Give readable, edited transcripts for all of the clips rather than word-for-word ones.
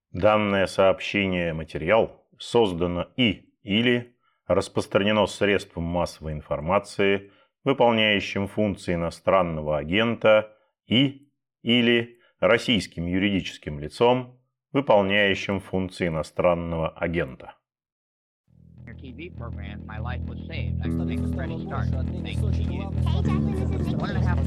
Данное сообщение материал создано или распространено средством массовой информации, выполняющим функции иностранного агента или российским юридическим лицом, выполняющим функции иностранного агента. Your TV program, my life was saved. I can make a fresh start. Thank you. 1.5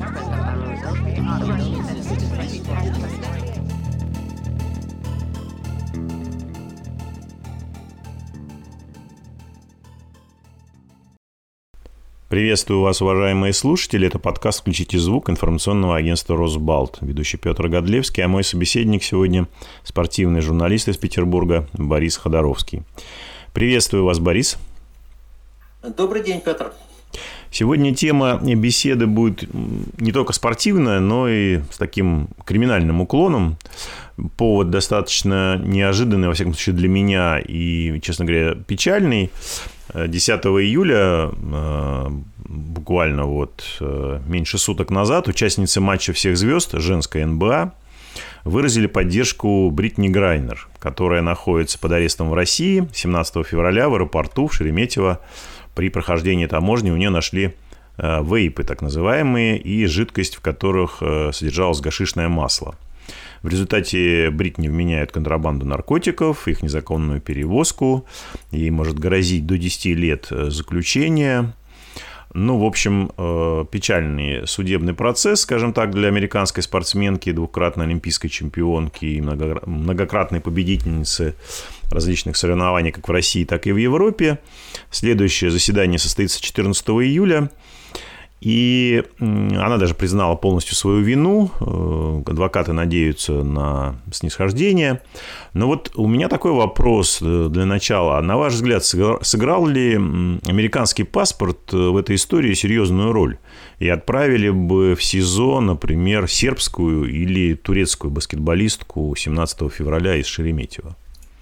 Приветствую вас, уважаемые слушатели. Это подкаст «Включите звук» информационного агентства «Росбалт». Ведущий Петр Годлевский, а мой собеседник сегодня – спортивный журналист из Петербурга Борис Ходоровский. Приветствую вас, Борис. Добрый день, Петр. Сегодня тема беседы будет не только спортивная, но и с таким криминальным уклоном. Повод достаточно неожиданный, во всяком случае, для меня и, честно говоря, печальный. 10 июля, буквально меньше суток назад, участницы матча всех звезд женской НБА выразили поддержку Бритни Грайнер, которая находится под арестом в России. 17 февраля в аэропорту в Шереметьево при прохождении таможни у нее нашли вейпы, так называемые, и жидкость, в которых содержалось гашишное масло. В результате Бритни вменяют контрабанду наркотиков, их незаконную перевозку. Ей может грозить до 10 лет заключения. В общем, печальный судебный процесс, скажем так, для американской спортсменки, двукратной олимпийской чемпионки и многократной победительницы различных соревнований как в России, так и в Европе. Следующее заседание состоится 14 июля. И она даже признала полностью свою вину. Адвокаты надеются на снисхождение. Но у меня такой вопрос для начала. На ваш взгляд, сыграл ли американский паспорт в этой истории серьезную роль? И отправили бы в СИЗО, например, сербскую или турецкую баскетболистку 17 февраля из Шереметьево?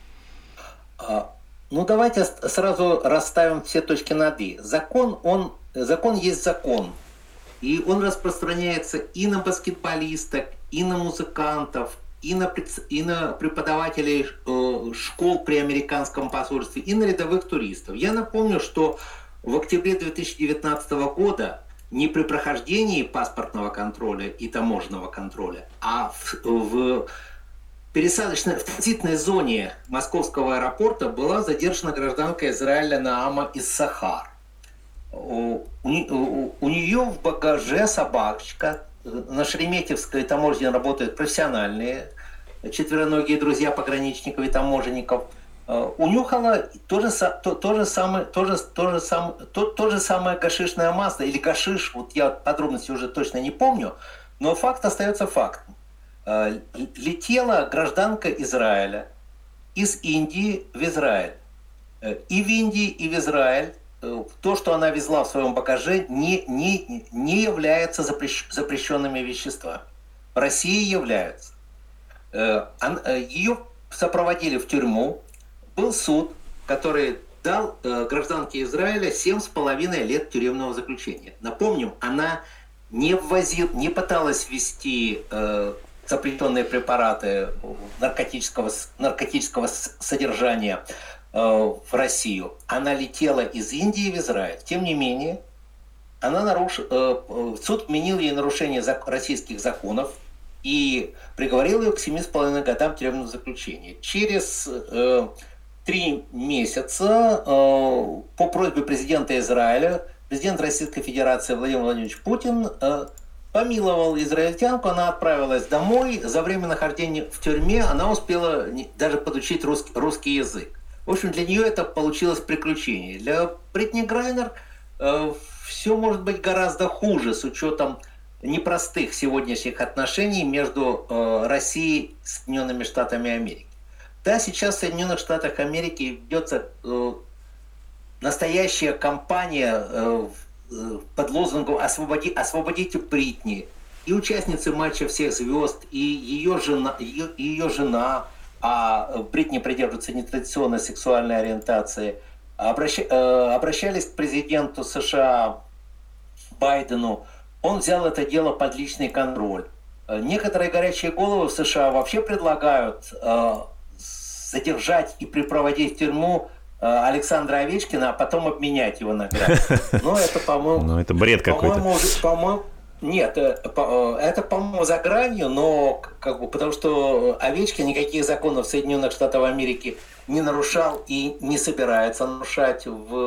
Давайте сразу расставим все точки над «и». Закон есть закон, и он распространяется и на баскетболисток, и на музыкантов, и на преподавателей школ при американском посольстве, и на рядовых туристов. Я напомню, что в октябре 2019 года не при прохождении паспортного контроля и таможенного контроля, а в транзитной зоне московского аэропорта была задержана гражданка Израиля Наама Иссахар. У нее в багаже собачка. На Шереметьевской таможне работают профессиональные четвероногие друзья пограничников и таможенников. Унюхала то же самое гашишное масло или гашиш. Я подробности уже точно не помню, но факт остается фактом. Летела гражданка Израиля из Индии в Израиль. И в Индии, и в Израиль то, что она везла в своем багаже, не является запрещенными веществами. В России являются. Ее сопроводили в тюрьму. Был суд, который дал гражданке Израиля 7,5 лет тюремного заключения. Напомним, она не пыталась ввести запрещенные препараты наркотического содержания в Россию. Она летела из Индии в Израиль. Тем не менее, суд вменил ей нарушение российских законов и приговорил ее к 7,5 годам тюремного заключения. Через 3 месяца по просьбе президента Израиля президент Российской Федерации Владимир Владимирович Путин помиловал израильтянку, она отправилась домой. За время нахождения в тюрьме она успела даже подучить русский язык. В общем, для нее это получилось приключение. Для Бритни Грайнер все может быть гораздо хуже с учетом непростых сегодняшних отношений между Россией и Соединенными Штатами Америки. Да, сейчас в Соединенных Штатах Америки ведется настоящая кампания под лозунгом «Освободите Бритни». И участницы матча всех звезд, и ее жена, а Бритни придерживается нетрадиционной сексуальной ориентации, обращались к президенту США Байдену. Он взял это дело под личный контроль. Некоторые горячие головы в США вообще предлагают задержать и припроводить в тюрьму Александра Овечкина, а потом обменять его на граждан. Ну, это, по-моему... Ну, это бред какой-то. По-моему, нет, это, по-моему, за гранью, но потому что Овечкин никаких законов Соединенных Штатов Америки не нарушал и не собирается нарушать.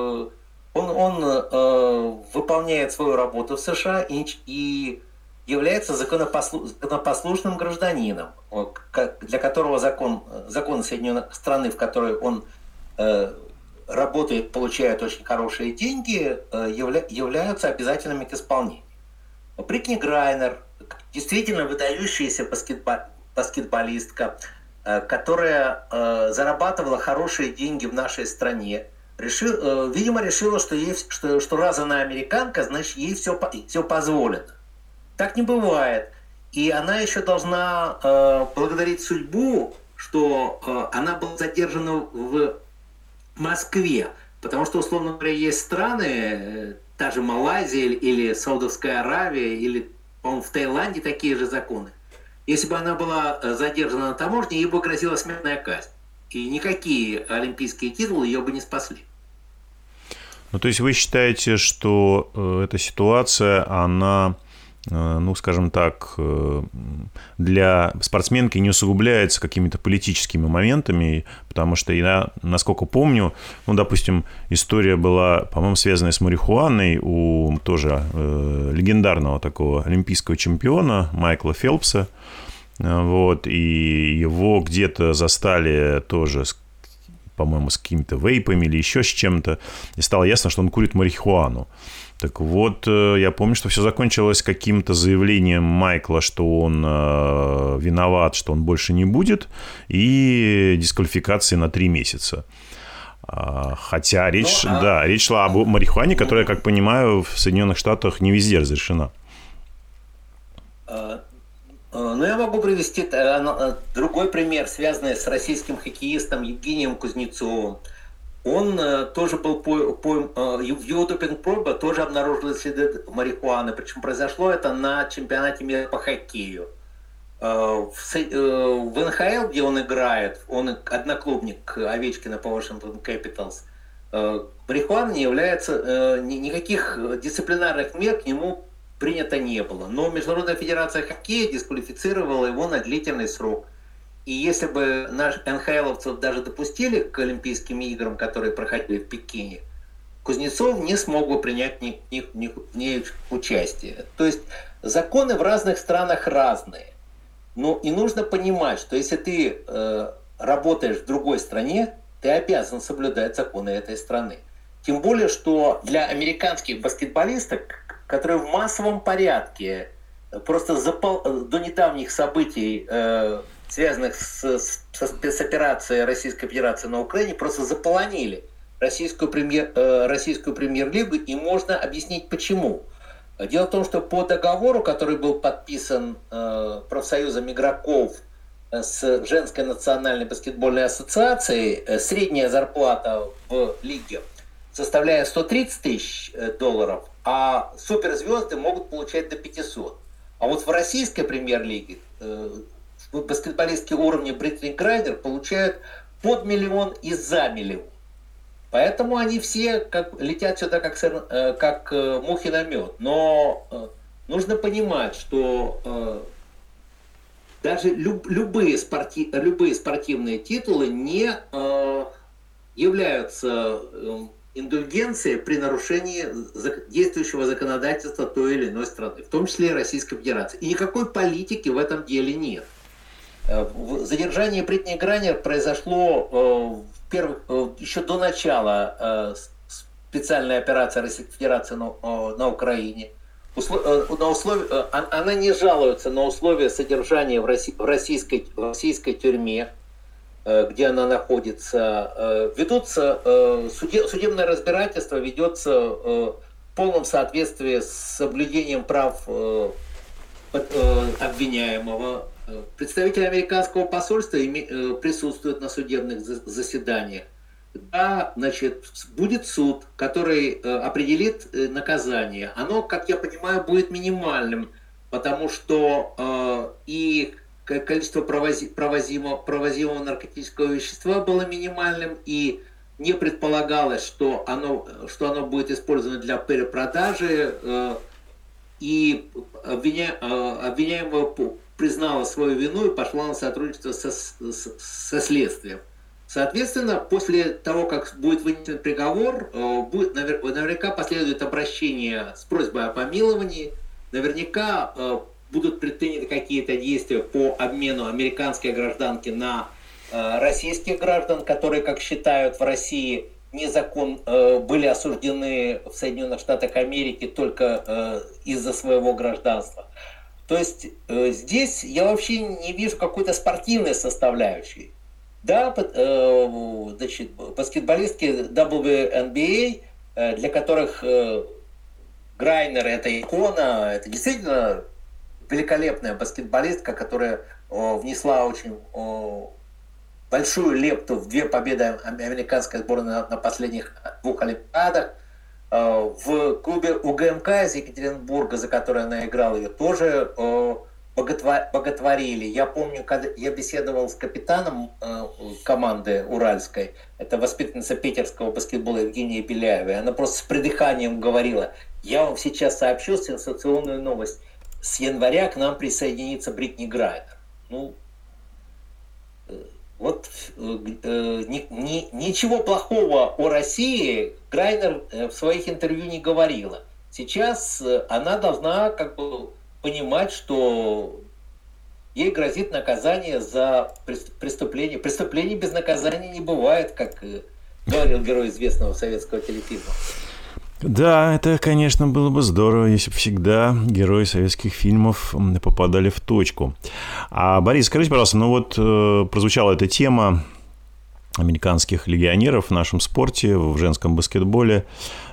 Он выполняет свою работу в США и является законопослушным гражданином, для которого законы Соединенных страны, в которой он работает, получает очень хорошие деньги, являются обязательными к исполнению. Бритни Грайнер, действительно выдающаяся баскетболистка, которая зарабатывала хорошие деньги в нашей стране, видимо, решила, что раз она американка, значит, ей все позволено. Так не бывает. И она еще должна благодарить судьбу, что она была задержана в Москве. Потому что, условно говоря, есть страны, та же Малайзия или Саудовская Аравия, или, по-моему, в Таиланде такие же законы. Если бы она была задержана на таможне, ей бы грозила смертная казнь. И никакие олимпийские титулы ее бы не спасли. Ну, то есть вы считаете, что эта ситуация, она, ну, скажем так, для спортсменки не усугубляется какими-то политическими моментами, потому что я, насколько помню, ну, допустим, история была, по-моему, связанная с марихуаной у тоже легендарного такого олимпийского чемпиона Майкла Фелпса, вот, и его где-то застали тоже, по-моему, с какими-то вейпами или еще с чем-то, и стало ясно, что он курит марихуану. Так вот, я помню, что все закончилось каким-то заявлением Майкла, что он виноват, что он больше не будет, и дисквалификацией на 3 месяца. Хотя речь шла об марихуане, которая, как понимаю, в Соединенных Штатах не везде разрешена. Ну, я могу привести другой пример, связанный с российским хоккеистом Евгением Кузнецовым. Он тоже был в его допинг-пробе тоже обнаружили следы марихуаны. Причем произошло это на чемпионате мира по хоккею. В НХЛ, где он играет, он одноклубник Овечкина по Washington Capitals, марихуана не является, никаких дисциплинарных мер к нему принято не было. Но Международная федерация хоккея дисквалифицировала его на длительный срок. И если бы наших НХЛовцев даже допустили к Олимпийским играм, которые проходили в Пекине, Кузнецов не смог бы принять в них участие. То есть законы в разных странах разные. Ну и нужно понимать, что если ты работаешь в другой стране, ты обязан соблюдать законы этой страны. Тем более, что для американских баскетболисток, которые в массовом порядке, просто до недавних событий, связанных со спецоперацией Российской Федерации на Украине, просто заполонили российскую премьер-лигу, и можно объяснить почему. Дело в том, что по договору, который был подписан профсоюзом игроков с Женской национальной баскетбольной ассоциацией, средняя зарплата в лиге составляет $130 тысяч, а суперзвезды могут получать до 500. А вот в российской премьер-лиге баскетболистки уровня Бритни Грайнер получают под $1 миллион и за $1 миллион. Поэтому они все летят сюда как мухи на мед. Но нужно понимать, что даже любые спортивные титулы не являются индульгенцией при нарушении действующего законодательства той или иной страны, в том числе и Российской Федерации. И никакой политики в этом деле нет. Задержание Бритни Грайнер произошло еще до начала специальной операции Российской Федерации на Украине. Она не жалуется на условия содержания в российской тюрьме, где она находится. Судебное разбирательство ведется в полном соответствии с соблюдением прав обвиняемого. Представители американского посольства присутствуют на судебных заседаниях. Да, значит, будет суд, который определит наказание. Оно, как я понимаю, будет минимальным, потому что и количество провозимого наркотического вещества было минимальным, и не предполагалось, что оно будет использовано для перепродажи, и обвиняемая признала свою вину и пошла на сотрудничество со следствием. Соответственно, после того, как будет вынесен приговор, наверняка последует обращение с просьбой о помиловании, наверняка будут предприняты какие-то действия по обмену американской гражданки на российских граждан, которые, как считают в России, были осуждены в Соединенных Штатах Америки только из-за своего гражданства. То есть здесь я вообще не вижу какой-то спортивной составляющей. Да, значит, баскетболистки WNBA, для которых Грайнер — это икона, это действительно великолепная баскетболистка, которая внесла очень большую лепту в 2 победы американской сборной на последних 2 Олимпиадах. В клубе УГМК из Екатеринбурга, за который она играла, ее тоже боготворили. Я помню, когда я беседовал с капитаном команды уральской, это воспитанница питерского баскетбола Евгения Беляева, она просто с придыханием говорила: я вам сейчас сообщу сенсационную новость. С января к нам присоединится Бритни Грайнер. Ну, вот ничего плохого о России Грайнер в своих интервью не говорила. Сейчас она должна как бы понимать, что ей грозит наказание за преступление. Преступлений без наказания не бывает, как говорил герой известного советского телефильма. Да, это, конечно, было бы здорово, если бы всегда герои советских фильмов попадали в точку. А, Борис, скажите, пожалуйста, ну вот прозвучала эта тема американских легионеров в нашем спорте, в женском баскетболе.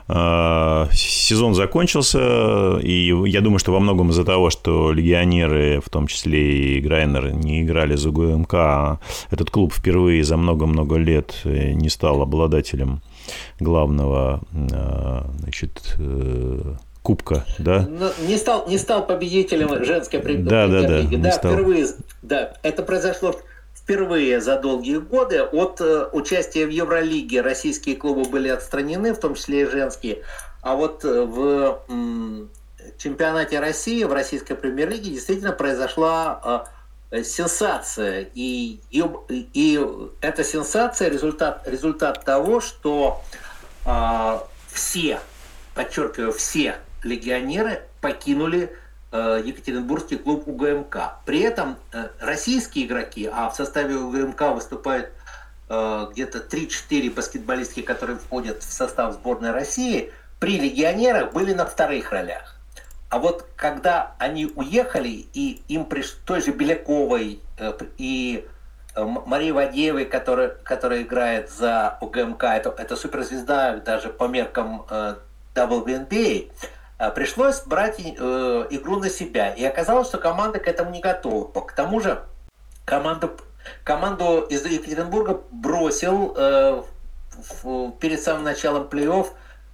Сезон закончился, и я думаю, что во многом из-за того, что легионеры, в том числе и Грайнер, не играли за ГУМК, этот клуб впервые за много-много лет не стал обладателем главного, значит, кубка, да? Не стал победителем женской премьер-лиги. Да, впервые, да, это произошло впервые за долгие годы. От участия в Евролиге российские клубы были отстранены, в том числе и женские. А вот в чемпионате России, в российской премьер-лиге, действительно произошла сенсация. И эта сенсация результат того, что все, подчеркиваю, все легионеры покинули Екатеринбургский клуб УГМК. При этом российские игроки, а в составе УГМК выступают где-то 3-4 баскетболистки, которые входят в состав сборной России, при легионерах были на вторых ролях. А вот когда они уехали, и им той же Беляковой и Марии Вадеевой, которая играет за УГМК, это суперзвезда даже по меркам WNBA, пришлось брать игру на себя. И оказалось, что команда к этому не готова. К тому же команду из Екатеринбурга бросил перед самым началом плей-офф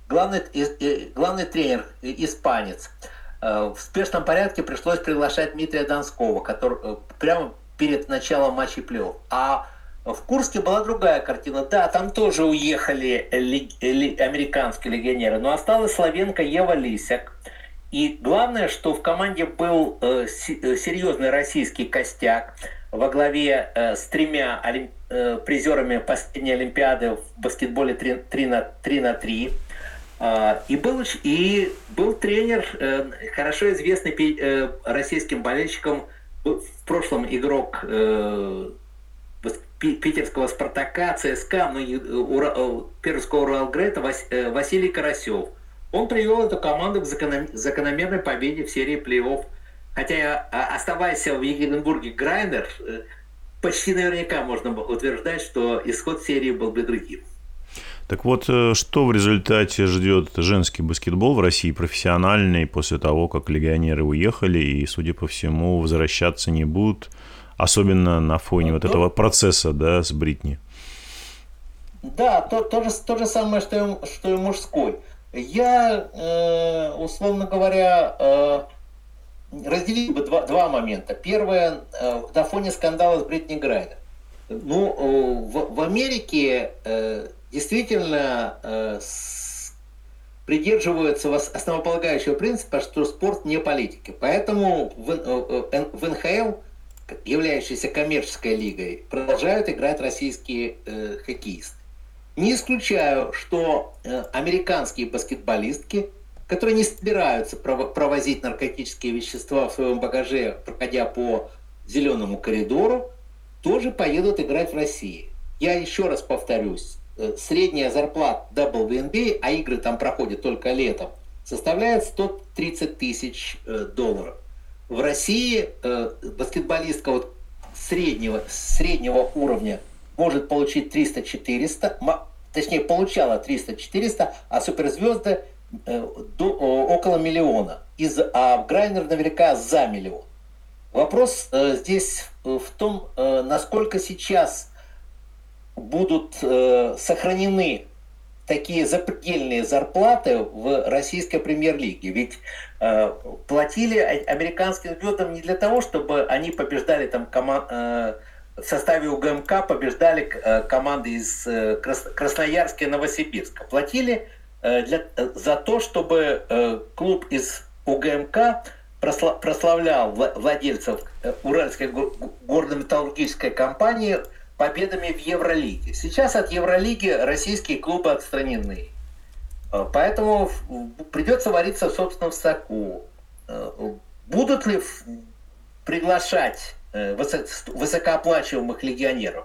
главный тренер, испанец. В спешном порядке пришлось приглашать Дмитрия Донского, который прямо перед началом матчей плей-офф. А в Курске была другая картина. Да, там тоже уехали американские легионеры, но осталась словенка Ева Лисяк. И главное, что в команде был серьезный российский костяк во главе с 3 призерами последней Олимпиады в баскетболе 3х3. И был тренер, хорошо известный российским болельщикам, в прошлом игрок питерского «Спартака», ЦСКА, Пермского «Уралгрэта» Василий Карасев. Он привел эту команду к закономерной победе в серии плей-офф. Хотя, оставаясь в Екатеринбурге Грайнер, почти наверняка можно было утверждать, что исход серии был бы другим. Так вот, что в результате ждет женский баскетбол в России профессиональный после того, как легионеры уехали и, судя по всему, возвращаться не будут, особенно на фоне вот этого процесса, да, с Бритни? Да, то же самое, что и мужской. Я, условно говоря, разделил бы два момента. Первое, на фоне скандала с Бритни Грайнер. В Америке действительно придерживаются основополагающего принципа, что спорт не политика. Поэтому в НХЛ, являющейся коммерческой лигой, продолжают играть российские хоккеисты. Не исключаю, что американские баскетболистки, которые не собираются провозить наркотические вещества в своем багаже, проходя по зеленому коридору, тоже поедут играть в России. Я еще раз повторюсь, средняя зарплата WNBA, а игры там проходят только летом, составляет $130 тысяч. В России баскетболистка вот среднего уровня может получить 300-400, точнее получала 300-400, а суперзвезды около миллиона. А Грайнер наверняка за $1 миллион. Вопрос здесь в том, насколько сейчас будут сохранены такие запредельные зарплаты в российской премьер-лиге. Ведь платили американским звездам не для того, чтобы они побеждали там в составе УГМК, побеждали команды из Красноярска и Новосибирска. Платили за то, чтобы клуб из УГМК прославлял владельцев Уральской горно-металлургической компании победами в Евролиге. Сейчас от Евролиги российские клубы отстранены. Поэтому придется вариться в собственном соку. Будут ли приглашать высокооплачиваемых легионеров?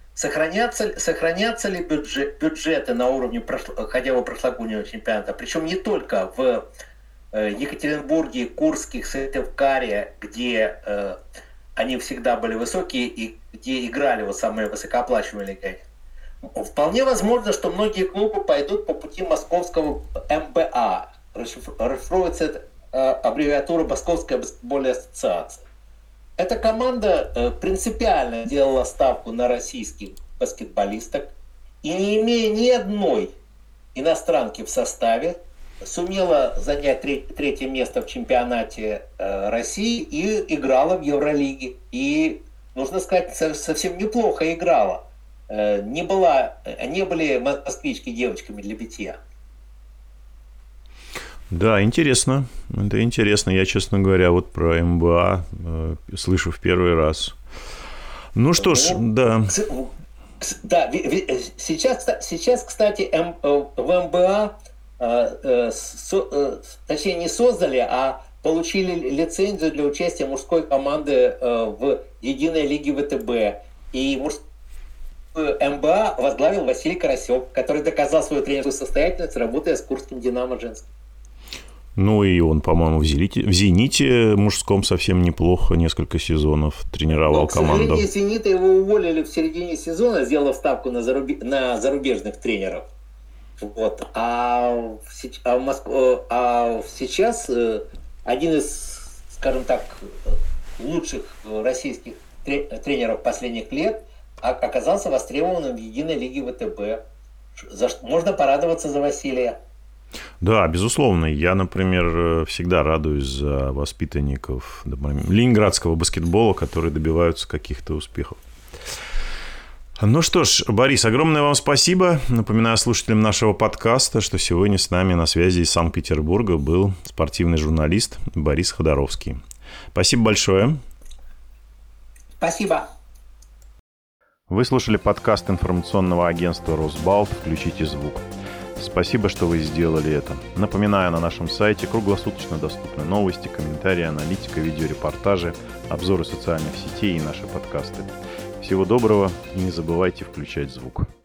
Сохранятся ли бюджеты на уровне хотя бы прошлогоднего чемпионата? Причем не только в Екатеринбурге, Курске, Сыктывкаре, где они всегда были высокие и где играли самые высокооплачиваемые легионеры. Вполне возможно, что многие клубы пойдут по пути московского МБА. Расшифровывается аббревиатура Московская баскетбольная ассоциация. Эта команда принципиально делала ставку на российских баскетболисток и, не имея ни одной иностранки в составе, сумела занять третье место в чемпионате России и играла в Евролиге. И, нужно сказать, совсем неплохо играла. Не были москвички девочками для битья. Да, интересно. Это интересно. Я, честно говоря, вот про МБА слышу в первый раз. Ну что ж, да. Да, сейчас, кстати, в МБА точнее не создали, а получили лицензию для участия мужской команды в единой лиге ВТБ. И мужскую МБА возглавил Василий Карасев, который доказал свою тренерскую состоятельность, работая с Курским «Динамо» женским. Ну и он, по-моему, в «Зените» мужском совсем неплохо несколько сезонов тренировал команду. К сожалению, «Зенита» его уволили в середине сезона, сделав ставку на зарубежных тренеров. Вот. А сейчас один из, скажем так, лучших российских тренеров последних лет оказался востребованным в единой лиге ВТБ. Можно порадоваться за Василия. Да, безусловно. Я, например, всегда радуюсь за воспитанников ленинградского баскетбола, которые добиваются каких-то успехов. Ну что ж, Борис, огромное вам спасибо. Напоминаю слушателям нашего подкаста, что сегодня с нами на связи из Санкт-Петербурга был спортивный журналист Борис Ходоровский. Спасибо большое. Спасибо. Вы слушали подкаст информационного агентства «Росбалт». Включите звук. Спасибо, что вы сделали это. Напоминаю, на нашем сайте круглосуточно доступны новости, комментарии, аналитика, видеорепортажи, обзоры социальных сетей и наши подкасты. Всего доброго и не забывайте включать звук.